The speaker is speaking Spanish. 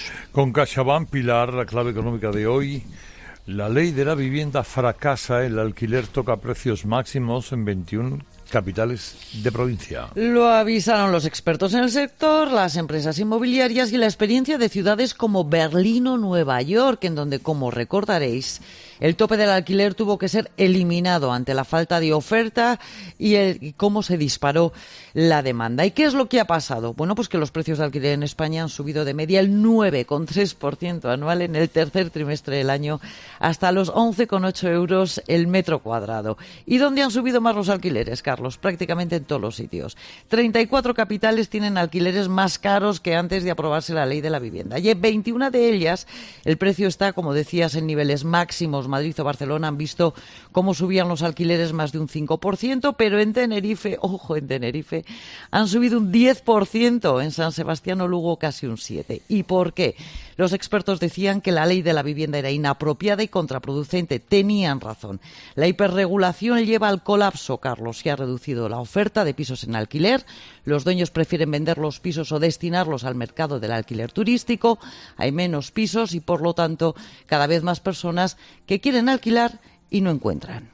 Con CaixaBank, Pilar, la clave económica de hoy. La ley de la vivienda fracasa, el alquiler toca precios máximos en 21 capitales de provincia. Lo avisaron los expertos en el sector, las empresas inmobiliarias y la experiencia de ciudades como Berlín o Nueva York, en donde, como recordaréis, el tope del alquiler tuvo que ser eliminado ante la falta de oferta y cómo se disparó la demanda. ¿Y qué es lo que ha pasado? Bueno, pues que los precios de alquiler en España han subido de media el 9,3% anual en el tercer trimestre del año hasta los 11,8 euros el metro cuadrado. ¿Y dónde han subido más los alquileres, Carlos? Prácticamente en todos los sitios. 34 capitales tienen alquileres más caros que antes de aprobarse la ley de la vivienda. Y en 21 de ellas el precio está, como decías, en niveles máximos. Madrid o Barcelona han visto cómo subían los alquileres más de un 5%, pero en Tenerife, ojo, en Tenerife, han subido un 10%, en San Sebastián o Lugo casi un 7%. ¿Y por qué? Los expertos decían que la ley de la vivienda era inapropiada y contraproducente. Tenían razón. La hiperregulación lleva al colapso, Carlos, y ha reducido la oferta de pisos en alquiler. Los dueños prefieren vender los pisos o destinarlos al mercado del alquiler turístico. Hay menos pisos y, por lo tanto, cada vez más personas que quieren alquilar y no encuentran.